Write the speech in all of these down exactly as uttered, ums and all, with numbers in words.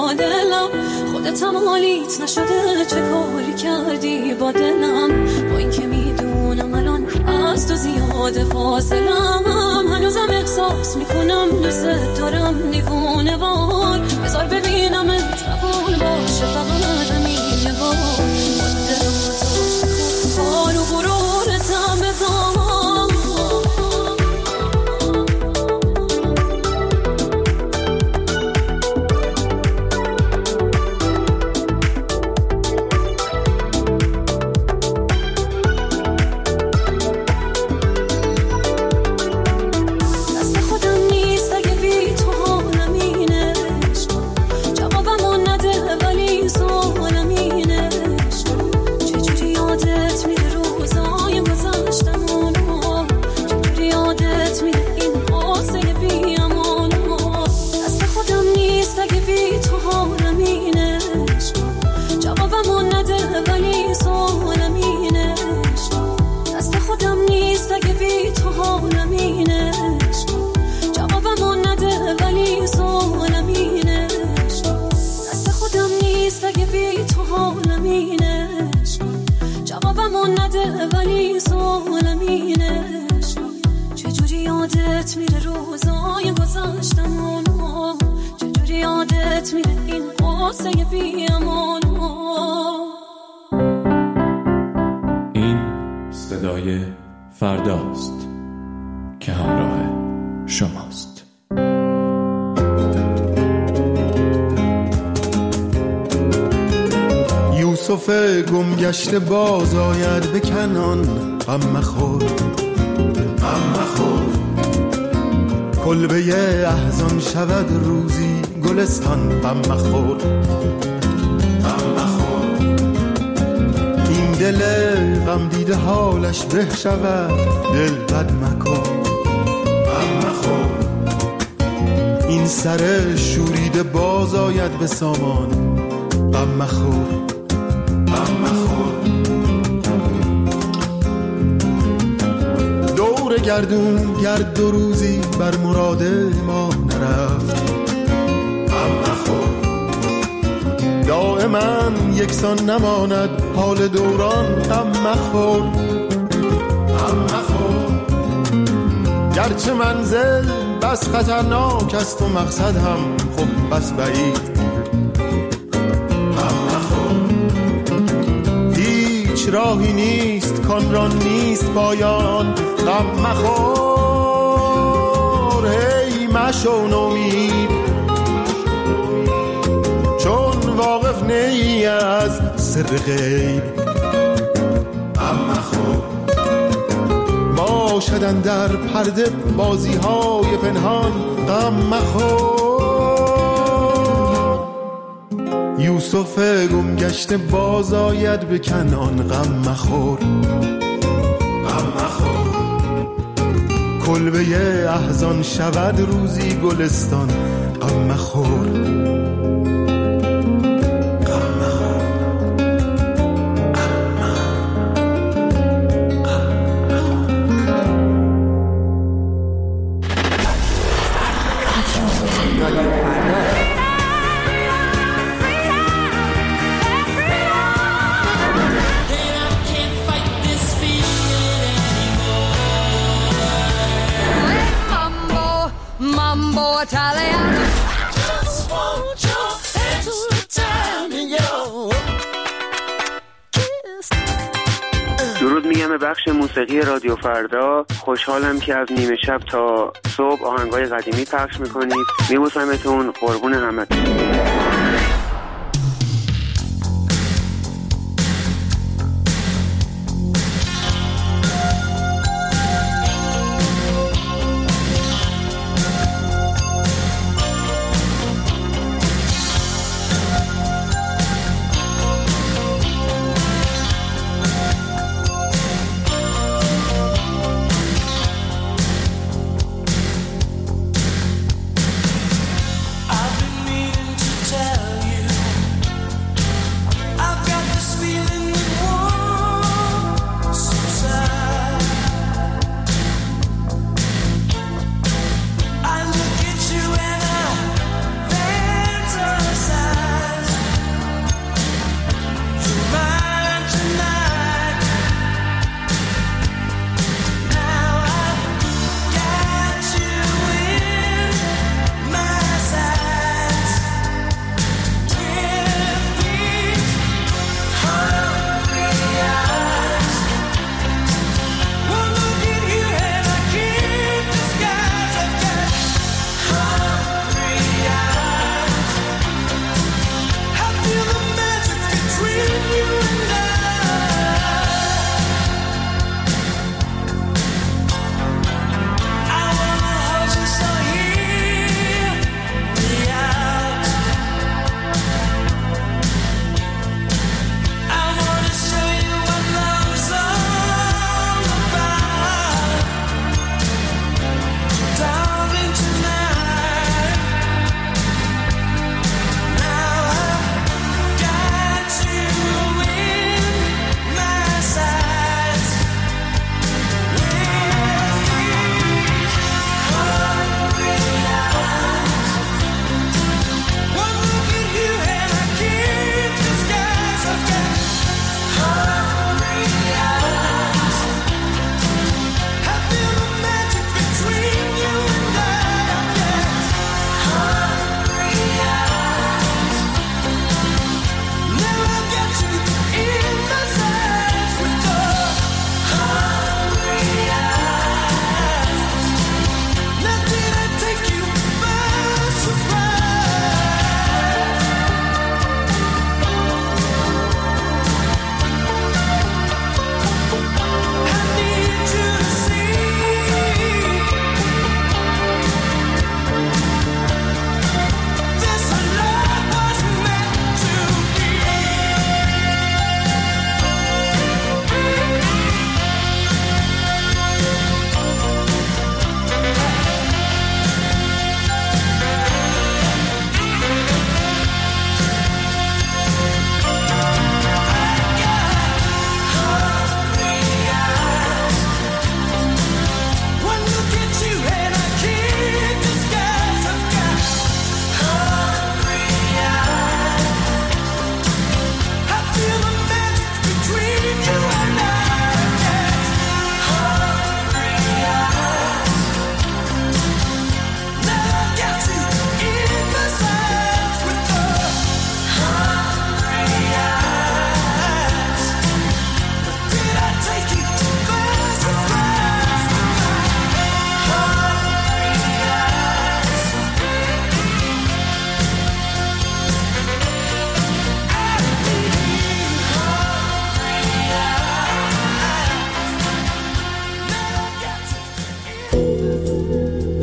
با دلم، خودت هم حالیت نشده چه کاری کردی با دلم. با این که میدونم الان از تو زیاده فاصلم، هنوزم احساس میکنم دوست دارم دیوونه وای. بذار ببینم ات قبول باشه فقط همین یه بار. با دلم گذاشت کار و غرورتم بزام. ولی سوالم اینش چجوری یادت میره روزای گذشتمونو، چجوری یادت میره این قصه بیامونو. این صدای فرداست که همراه شماست. یوسف گم گشته باز آید به کنان، غم مخور غم مخور. کلبه احزان شود روزی گلستان، غم مخور غم مخور. این دل غم دیده حالش به شود، دل بد مکن غم مخور. این سر شوریده باز آید به سامان، غم مخور غم مخور. دور گردون گرد دو روزی بر مراد ما نرفت، غم مخور. دائما یکسان نماند حال دوران، غم مخور غم مخور. گرچه منزل بس خطرناک است و مقصد هم خب بس بعید، راهی نیست کان را نیست پایان، غم مخور. هی مشو نومید چون واقف نی از سر غیب، غم مخور. باشدن در پرده بازی های پنهان، غم مخور. یوسف گم گشته باز آید به کنان، غم مخور غم مخور. کلبه احزان شود روزی گلستان، غم مخور. درود میگم به بخش موسیقی رادیو فردا. خوشحالم که از نیمه شب تا صبح آهنگای قدیمی پخش میکنید. میبوسمتون، قربون همتون. I've been meaning to tell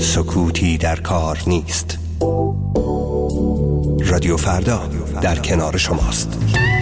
سکوتی در کار نیست. رادیو فردا در کنار شماست.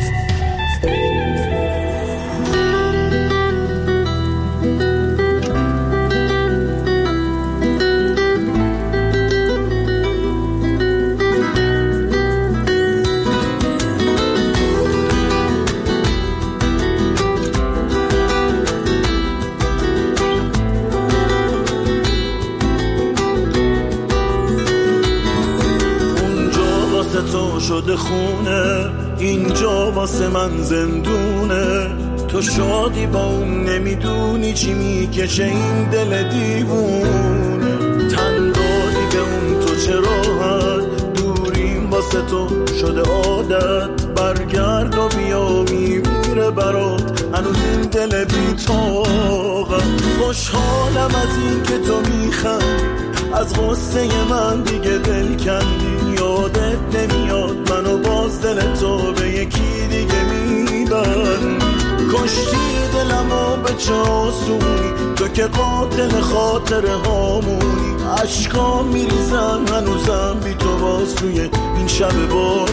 شده خونه، اینجا واسه من زندونه. تو شادی با اون نمیدونی چی میکشه این دل دیوونه. تن دادی به اون تو چه راحت، دوریم واسه تو شده عادت. برگرد و بیا میمیره برات هنوز این دل بی‌طاقت. خوشحالم از این که تو میخندی، از غصه من دیگه دل کندی. یادت نمیاد منو باز دل تو به یکی دیگه میبند. کشتی دلمو به چه آسونی، تو که قاتل خاطره هامونی. عشقام میریزن هنوزم بی تو باز توی این شب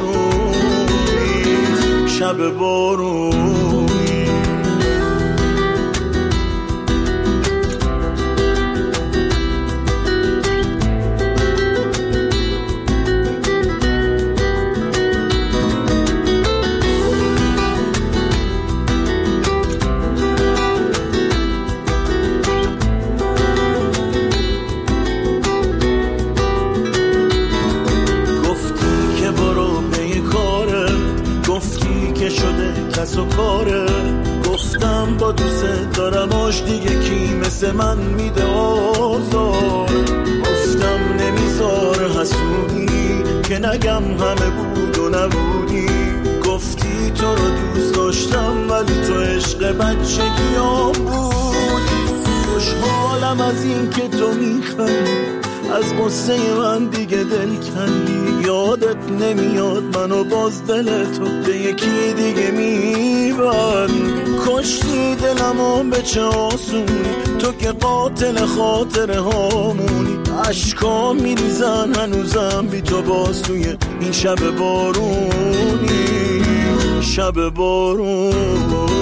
بارونی، شب بارونی. کس و کاره، گفتم با دوست دارم آش دیگه کی مثل من میده آزار. گفتم نمیذاره حسودی که نگم همه بود و نبودی. گفتی تو رو دوست داشتم ولی تو عشق بچگیام بودی. خوشحالم از این که تو میخندی، از قصه من دیگه دل کندی. یادت نمیاد منو باز دل تو به یکی دیگه میبند. کشتی دلمو به چه آسونی، تو که قاتل خاطره هامونی. عشقام میریزن هنوزم بی تو باز توی این شب بارونی، شب بارونی.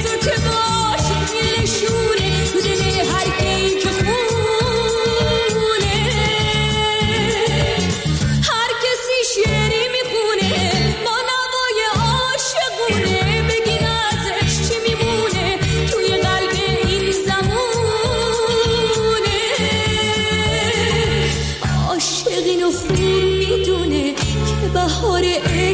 عاشقی نشونه تو دل هر کی که خونه.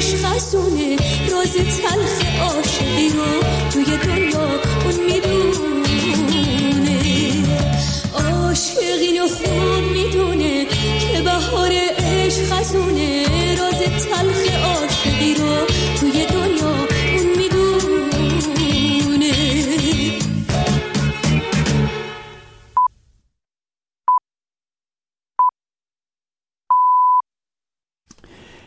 عشق خسونه، راز تلخ عاشقی رو توی دنیا اون میدونه. عاشق اینو خوب میدونه که بهار عشق خسونه، راز تلخ